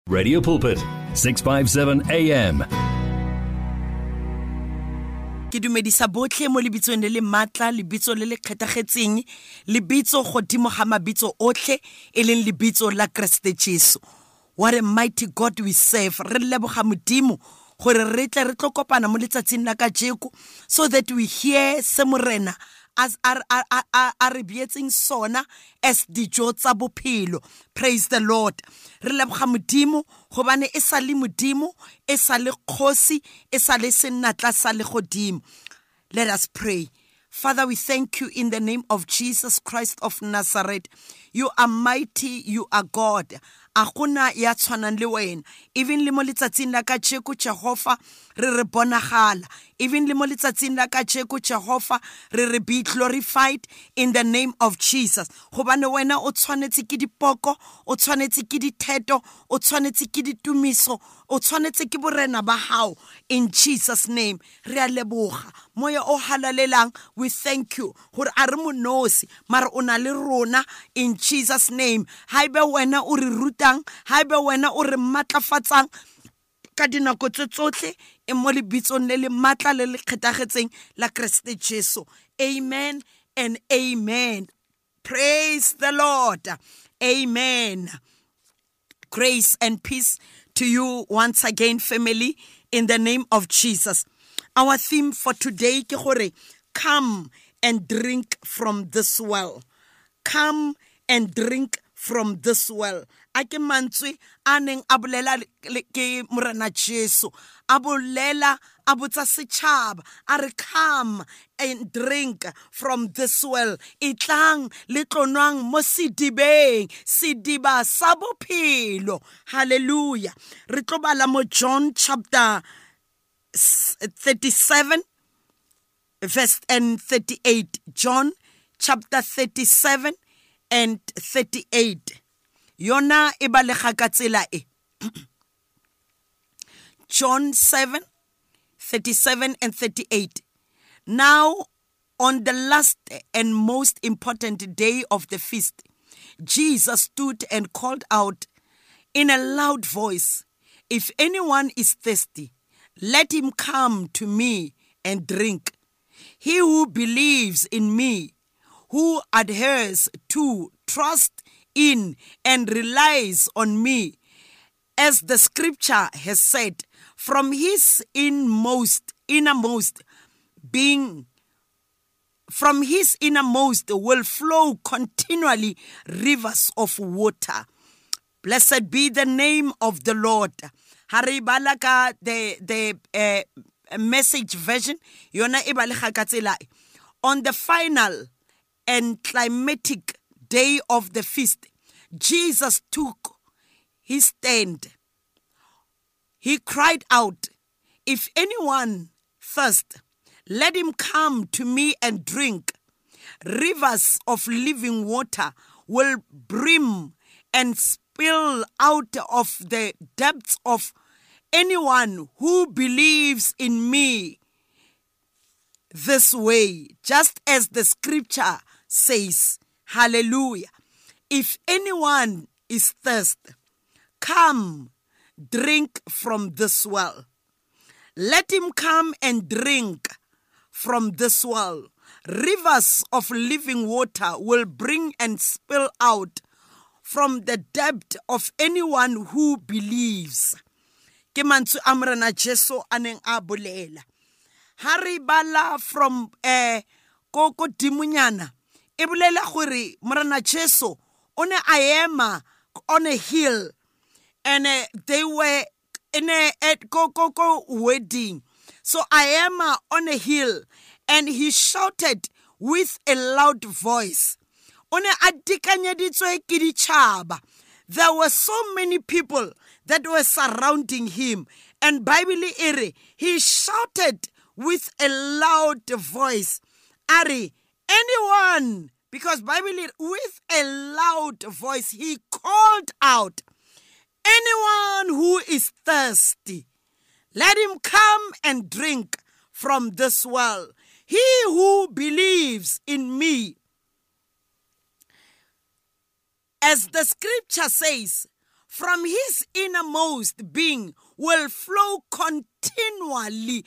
Radio Pulpit, 657 AM. Ke dumedisa botlhe mo lebitsong le le matla, lebitso le le kgethagetseng, lebitso godimo ga mabitso otlhe e leng lebitso la Kriste Jesu. What a mighty God we serve. Re leboga modimo gore re tle re tlo kopana mo letsatsing la kajeko so that we hear se morena as a re bietseng sona as dijo tsa bophelo. Praise the Lord. Re leboga modimo gobane e sa le modimo, e sa le kgosi, e sa le senatla sa le godimo. Let us pray. Father, we thank you in the name of Jesus Christ of Nazareth. You are mighty, you are God. Agona ya tshwanang le wena. Even le mo letsatsing la kajeko Jehova re bonagala. Even le mo letsatsing la kajeko Jehova re be glorified in the name of Jesus. Gobane wena o tshwanetse ke dipoko, o tshwanetse ke ditheto, o tshwanetse ke ditumiso, o tshwanetse ke borena ba hao. In Jesus name re a leboga. Moya o halalelang, we thank you gore a re monosi mara o na le rona. In Jesus name, haibe wena o re rutang, haibe wena o re matlafatsang ka dinako tse tsotlhe e mo lebitsong le le matla le le kgethagetseng la Kriste Jesu. Amen and amen. Praise the Lord. Amen. Grace and peace to you once again, family, in the name of Jesus. Our theme for today ke gore come and drink from this well. Come and drink from this well. Ake mantswe aneng a bolela ke morena Jesu, a bolela a botsa setšhaba, a re come and drink from this well. Itlang le tlonwang mo sedibeng, sediba sa bophelo. Hallelujah. Re tlo bala mo John chapter 37 verse and 38. John chapter 37 and 38. Yona e balega ka tsela e. John 7, 37 and 38. Now, on the last and most important day of the feast, Jesus stood and called out in a loud voice, "If anyone is thirsty, let him come to me and drink. He who believes in me, who adheres to, trusts in, and relies on me, as the scripture has said, from his innermost will flow continually rivers of water." Blessed be the name of the Lord. Haribalaka the Message version. Yona ibalega ka tsela. On the final and climatic day of the feast, Jesus took his stand. He cried out, "If anyone thirsts, let him come to me and drink. Rivers of living water will brim and spill out of the depths of anyone who believes in me this way, just as the scripture says." Hallelujah. If anyone is thirsty, come, drink from this well. Let him come and drink from this well. Rivers of living water will bring and spill out from the depth of anyone who believes. Ke mantswe a morena Jesu aneng a bolela. Hari bala from koko dimunyana. E bolela gore morena Jesu o ne a ema on a hill, and they were in a wedding. So I am on a hill, and he shouted with a loud voice. O ne a dikanyeditswe ke ditšhaba. There were so many people that were surrounding him, and Bible ere he shouted with a loud voice. Ari, anyone, because Bible with a loud voice he called out, "Anyone who is thirsty, let him come and drink from this well. He who believes in me, as the scripture says, from his innermost being will flow continually,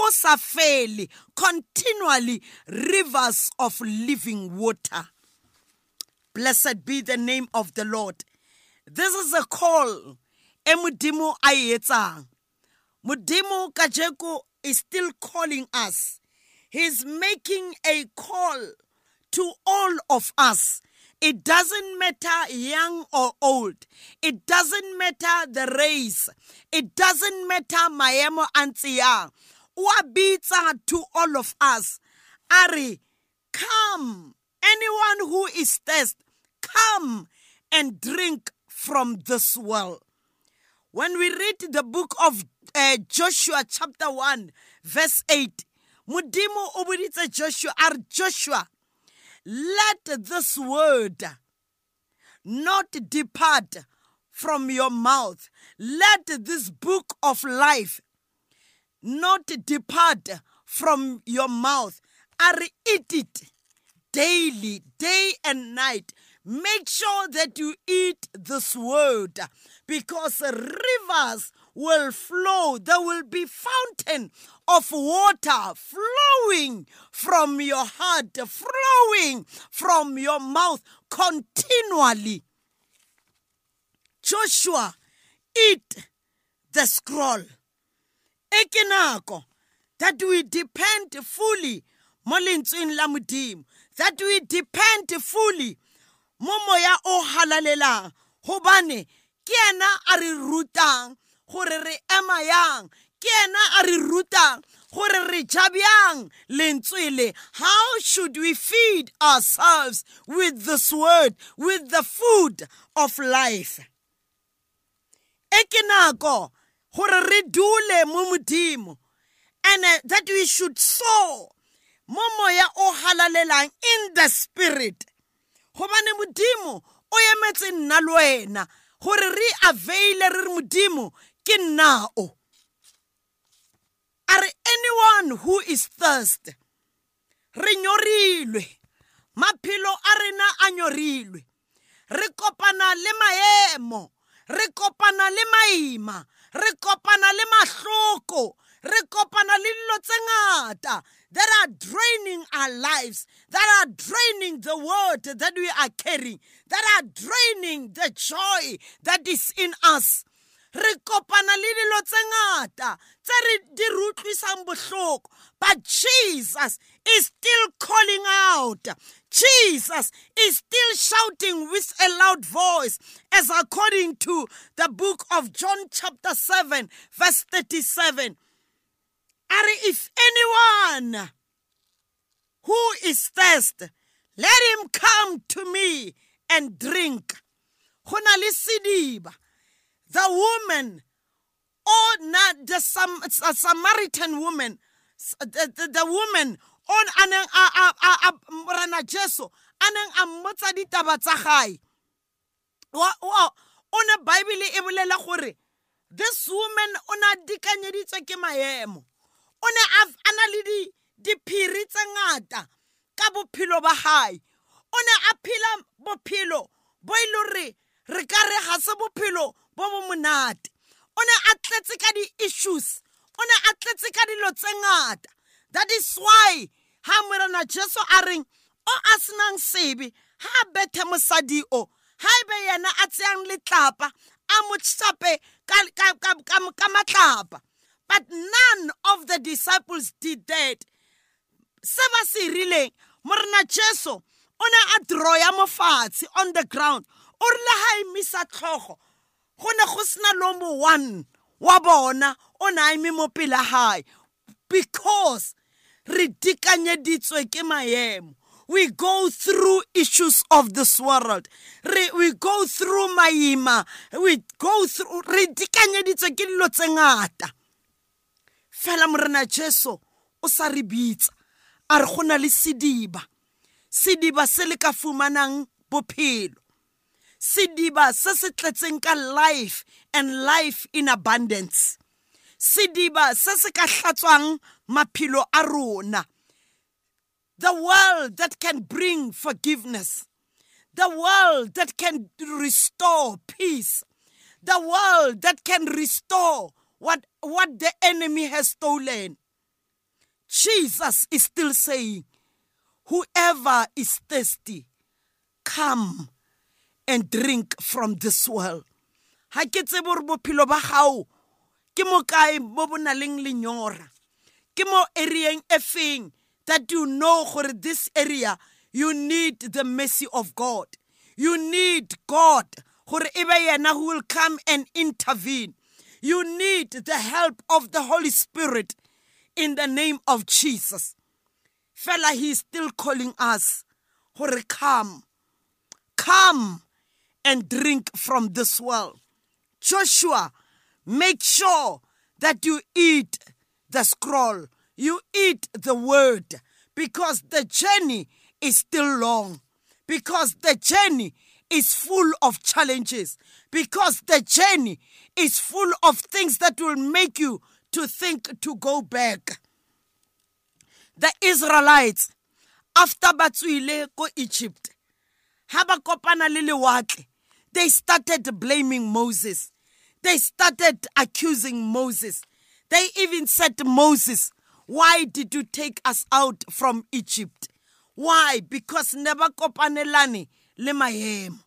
continually rivers of living water. Blessed be the name of the Lord. This is a call. Modimo a e etsang. Modimo kajeko is still calling us. He's making a call to all of us. It doesn't matter young or old. It doesn't matter the race. It doesn't matter maemo antsiya. Uabitsa to all of us. Ari, come. Anyone who is thirsty, come and drink from this well. When we read the book of Joshua chapter 1 verse 8, Modimo obuditse Joshua, Joshua, let this word not depart from your mouth. Let this book of life not depart from your mouth. Eat it daily, day and night. Make sure that you eat this word, because rivers will flow. There will be fountain of water flowing from your heart, flowing from your mouth continually. Joshua, eat the scroll. Ekenako, that we depend fully, molentsweng la Modimo, that we depend fully momoya o halalelang, hobane ke ena a re rutang gore re ema yang, ke ena a re rutang gore re ja bjang lentswe le. How should we feed ourselves with this word, with the food of life? Eke nako gore re dule mo Modimo, and that we should sow momoya o halalelang in the spirit. Hobane Modimo o emetse nna le wena gore re availe re Modimo ke nnao. Are anyone who is thirsty, re nyorilwe, maphelo a rena a nyorilwe, re kopana le maemo, re kopana le maima, re kopana le mahloko, re kopana le dilo tse ngata that are draining our lives, that are draining the word that we are carrying, that are draining the joy that is in us. Re kopana le dilo tse ngata tse re di rutlwisang bohloko, but Jesus is still calling out. Jesus is still shouting with a loud voice, as according to the book of John chapter 7 verse 37. If anyone who is thirsty, let him come to me and drink. Honali sidiba, the woman, or not the Samaritan woman, the woman on anang rana Jesu anang amotsa ditaba tsa gae. Ona Bible e bolela gore this woman ona dikanyeditswe ke maemo. Ona ana le diphiri tse ngata ka bophelo ba hae. Ona a phela bophelo bo ile re ka re ga se bophelo bo bo monate. Ona a tletse ka di-issues. Ona a tletse ka dilo tse ngata. That is why ha morena Jesu a reng o a senang sebe ha bethe mosadi o, ha ebe yena a tseang letlapa a mo tsape ka matlapa. But none of the disciples did that. Se ba se rileng, morena Jesu ona a droya mo fatshe on the ground. O rile ha imisa tlhogo, go ne go sena lo mo one wa bona o na ime mo pele hae, because re dikanyeditswe ke maemo. We go through issues of this world. We go through maima. We go through re dikanyeditswe ke dilo tse ngata. Fela morena Jesu o sa re bitsa a re gona le sediba se le ka fumanang bophelo, sediba se se tletseng ka life and life in abundance, sediba se se ka hlatswang maphelo a rona, the world that can bring forgiveness, the world that can restore peace, the world that can restore what the enemy has stolen. Jesus is still saying, whoever is thirsty, come and drink from this well. Ha ke tsebe hore bophelo ba gago ke mo kae mo bo nang le lenyora. Ke mo areaeng e feng that you know gore this area you need the mercy of God. You need God gore ebe yena who will come and intervene. You need the help of the Holy Spirit in the name of Jesus. Fella, he is still calling us gore come and drink from this well. Joshua, make sure that you eat the scroll, you eat the word, because the journey is still long, because the journey is full of challenges, because the journey is full of things that will make you to think to go back. The Israelites, after batswile ko Egypt, haba kopana le lewatle, they started blaming Moses. They started accusing Moses. They even said to Moses, why did you take us out from Egypt? Why? Because never kopanelani le maemo.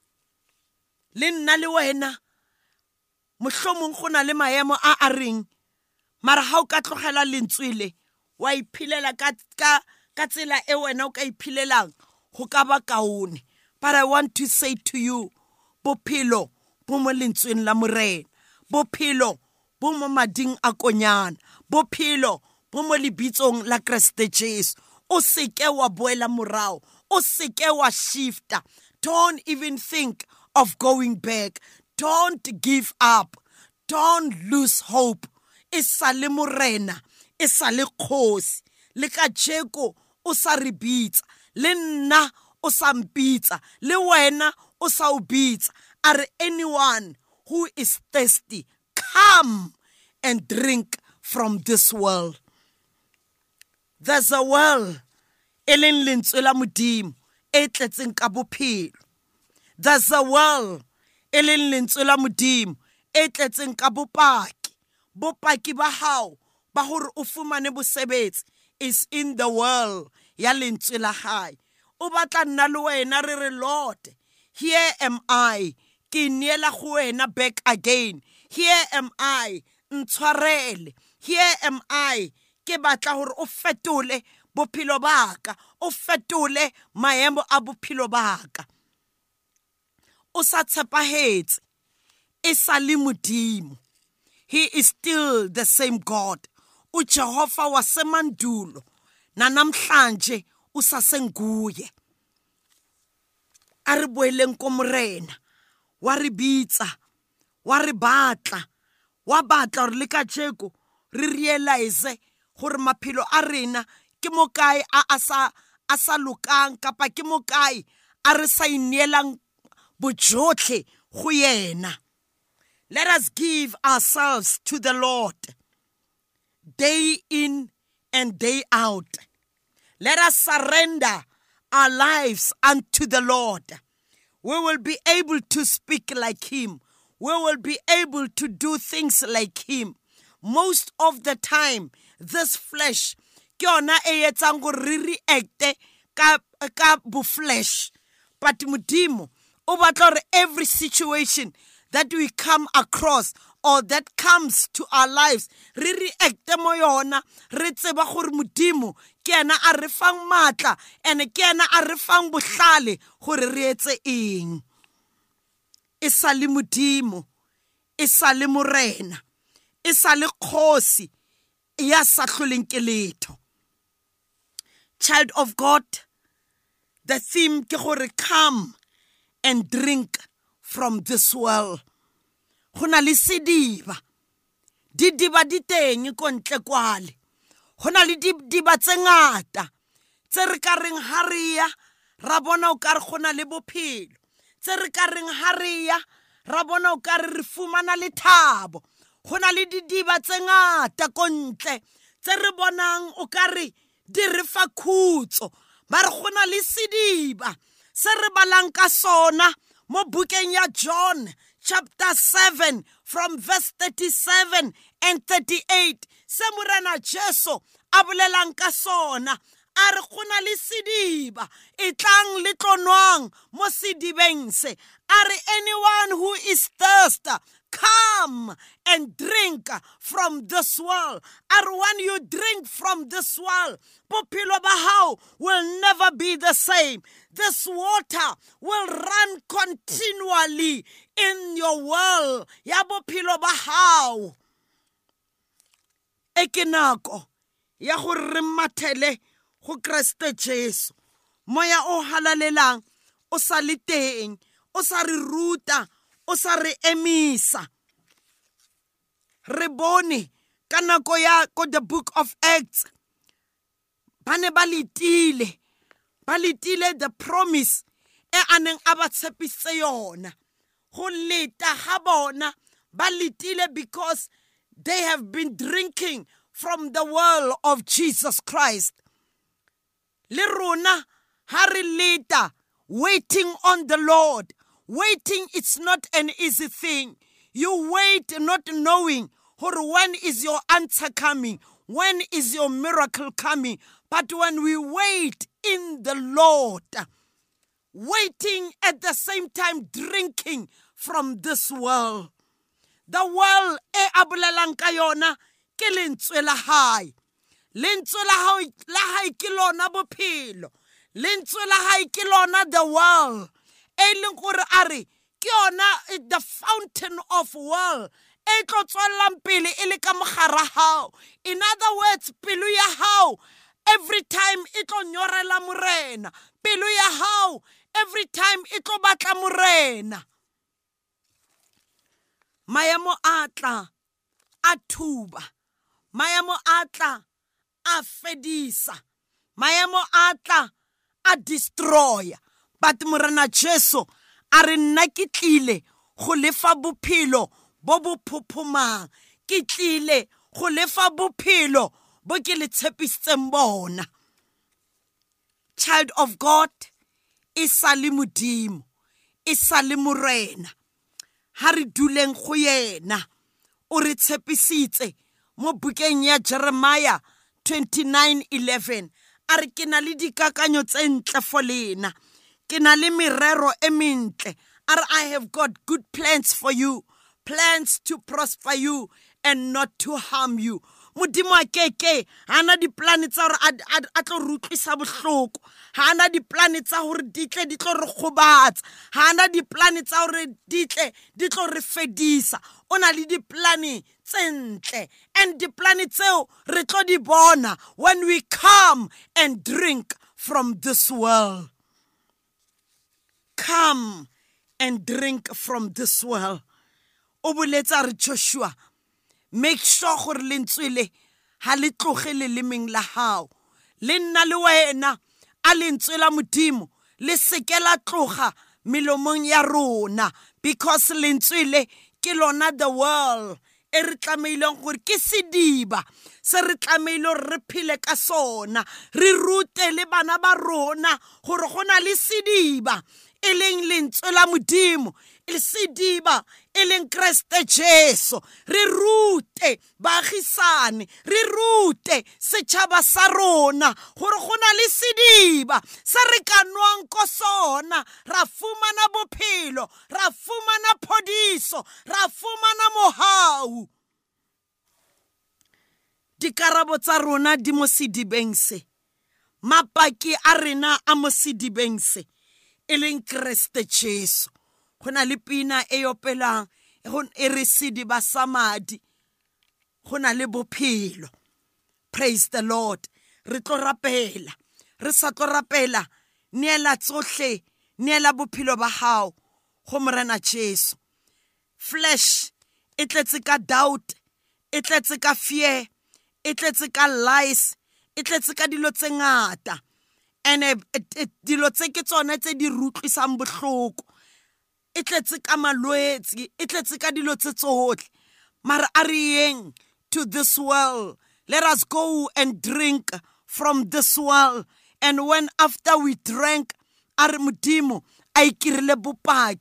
Le nna le wena, mohlomong go na le maemo a ring, mara ha o ka tlogela lentswele, wa iphilela ka tsela e wena o ka iphilelang go ka ba kaone. But I want to say to you, bophelo bo mo lentsweng la morena, bophelo bo mo mading a konyana, bophelo bo mo lebitsong la Kriste Jesu. O seke wa boela morao, o seke wa shifta. Don't even think of going back. Don't give up. Don't lose hope. Isa le morena, isa le kgosi, le kajeko o sa re bitsa, le nna o sa mpitsa, le wena o sa o bitsa. Are anyone who is thirsty, come and drink from this well. There's a well e leng lentswe la Modimo e tletseng ka bophelo. There's a well e leng lentswe la Modimo e tletseng ka bopaki. Bopaki ba hao ba hore o fumane bosebetsi is in the well ya lentswe la hae. O batla nna le wena re re, Lord, here am I, ke neela go wena back again. Here am I, ntshwarele. Here am I, ke batla hore o fetole bophelo baka, o fetole maemo a bophelo baka. O sa tshepahetse, e sa le Modimo. He is still the same God. uJehova wasemandulo nanamhlanje usasenguye. A re boeleng ko morena, wa re bitsa, wa re batla, wa batla re le kajeko re realize gore maphelo a rena ke mo kae a sa lokang kapa ke mo kae a re sa ineelang bojotlhe go yena. Let us give ourselves to the Lord day in and day out. Let us surrender our lives unto the Lord. We will be able to speak like Him. We will be able to do things like Him. Most of the time, this flesh, ke yona e etsang go re react ka flesh. But Modimo, o batla re every situation that we come across or that comes to our lives, re react mo yona, re tseba gore Modimo ke ena a re fang matla and ke ena a re fang bohlale gore re etse eng. E sa le Modimo, e sa le morena, e sa le kgosi ya sa hloleng ke letho. Child of God, the theme ke gore come and drink from this well. Go na le sediba, didiba di teng ko ntle kwale. Go na le didiba tse ngata tse re ka reng ha re ya ra bona o ka re go na le bophelo, tse re ka reng ha re ya ra bona o ka re fumana le thabo. Go na le didiba tse ngata ko ntle tse re bonang o ka re di re fa khutso, mara go na le sediba se re balang ka sona mo bukeng ya John chapter 7 from verse 37 and 38. Se Morena Jesu a bolelang ka sona. A re go na le sediba e tlang le tlonwang mo sedibeng se. A re anyone who is thirsty, come and drink from this well. And when you drink from this well, bophelo ba hao will never be the same. This water will run continually in your well. Ya bophelo ba hao. E ke nako ya go re mathele go Kriste Jesu. Moya o halalelang o sa le teng, o sa re ruta, o sa re emisa. Re bone ka nako ya ko the book of Acts, ba ne ba letile the promise e aneng a ba tshepise yona. Go leta ga bona ba letile because they have been drinking from the well of Jesus Christ. Le rona ha re leta, waiting on the Lord. Waiting, it's not an easy thing. You wait not knowing when is your answer coming, when is your miracle coming. But when we wait in the Lord, waiting at the same time drinking from this well. The well e abolelang ka yona ke lentswe la hae. Lentswe la hae ke lona bophelo. Lentswe la hae ke lona the well. E leng gore a re ke yona the fountain of well. E tlo tswellang pele e le ka mogara hao. In other words, pelo ya hao every time e tlo nyorela morena. Pelo ya hao every time e tlo batla morena. Maemo atla a thuba. Maemo atla a fedisa. Maemo atla a destroy. But Morena Jesu a re nna ke tlile go lefa bophelo bo bo phuphumang. Ke tlile go lefa bophelo bo ke le tshepisitseng bona. Child of God, e sa le Modimo, e sa le morena. Ha re duleng go yena. O re tshepisitse mo bukeng ya Jeremiah 29:11. A re ke na le dikakanyo tse ntle for lena. Ke na le merero e mentle. A re I have got good plans for you. Plans to prosper you and not to harm you. Modimo a keke hana di plane tsa gore a tlo rutlisa bohloko. Hana di plane tsa gore di tlo re gobatsa. Hana di plane tsa gore di tlo re fedisa. O na le di plane tse ntle, and di plane tseo re tlo di bona when we come and drink from this well. Come and drink from this well. O boletsa re Joshua, make sure gore lentswele ha le tloge le lemeng la hao. Le nna le wena a lentswela Modimo le seke la tloga melomong ya rona, because lentswele ke lona the world. E re tlameileng gore ke sediba se re tlameile re phele ka sona. Re rute le bana ba rona gore go na le sediba e leng lentswe la Modimo, le sediba e leng Kriste Jesu. Re rute baagisane, re rute setšhaba sa rona gore go na le sediba se re ka nwang ko sona, ra fumana bophelo, ra fumana phodiso, ra fumana mohau. Dikarabo tsa rona di mo sedibeng se. Mapaki a rena a mo sedibeng se. E leng Kriste Jesu. Go na le pina e opelang e re sediba sa madi. Go na le bophelo. Praise the Lord. Re tlo rapela. Re sa tlo rapela. Neela tsohle. Neela bophelo ba hao go Morena Jesu. Flesh e tletse ka doubt. E tletse ka fear. E tletse ka lies. E tletse ka dilo tse ngata. Ene dilo tse ke tsone tse di rutlisang bohloko. E tletse ka malwetse, e tletse ka dilo tse tsohle. Mara a re yeng to this well. Let us go and drink from this well. And when after we drank, a re Modimo a ikirile bopaki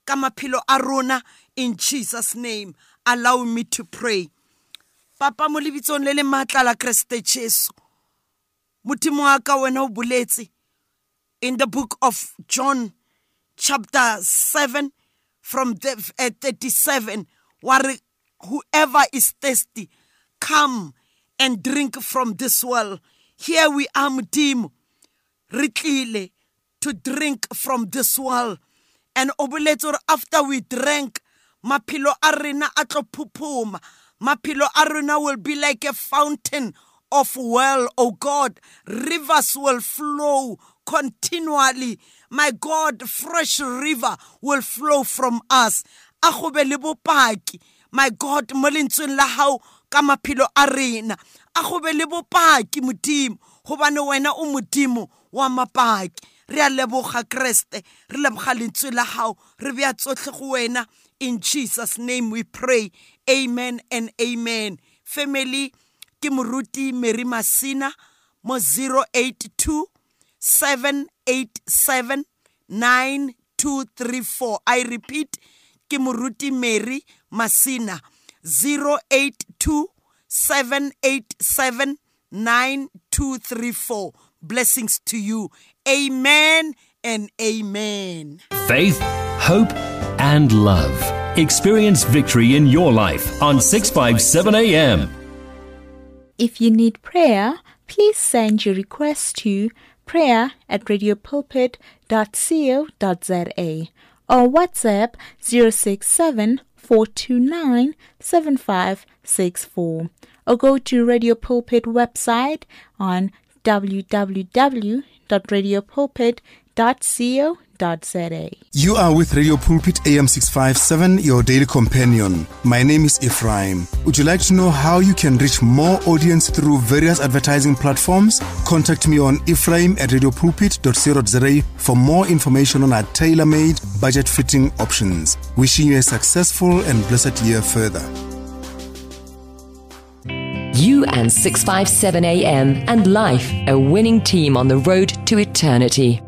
ka maphelo a rona in Jesus' name. Allow me to pray. Papa mo lebitsong le le matla la Kriste Jesu, Modimo wa ka wena o boletse in the book of John chapter 7 from 37, where whoever is thirsty, come and drink from this well. Here we are, Modimo, re tlile to drink from this well. And oboletse after we drank, maphelo a rena a tlo phuphuma. Maphelo a rena will be like a fountain of well, oh God. Rivers will flow continually. My God, fresh river will flow from us. A go be le bopaki, my God, mo lentsweng la hao ka maphelo a rena. A go be le bopaki, Modimo, gobane wena o Modimo wa mapaki. Re a leboga Kriste, re leboga lentswe la hao, re bea tsotlhe go wena. In Jesus' name we pray. Amen and amen. Family, ke moruti Mary Masina mo 082 787 9234. I repeat, ke moruti Mary Masina 082 787 9234. Blessings to you. Amen and amen. Faith, hope, and love. Experience victory in your life on 657 AM. If you need prayer, please send your request to prayer@radiopulpit.co.za or WhatsApp 067 429 7564 or go to Radio Pulpit website on www.radiopulpit.co.za. You are with Radio Pulpit AM 657, your daily companion. My name is Ephraim. Would you like to know how you can reach more audience through various advertising platforms? Contact me on ephraim@radiopulpit.co.za for more information on our tailor-made, budget-fitting options. Wishing you a successful and blessed year further. You and 657 AM and life, a winning team on the road to eternity.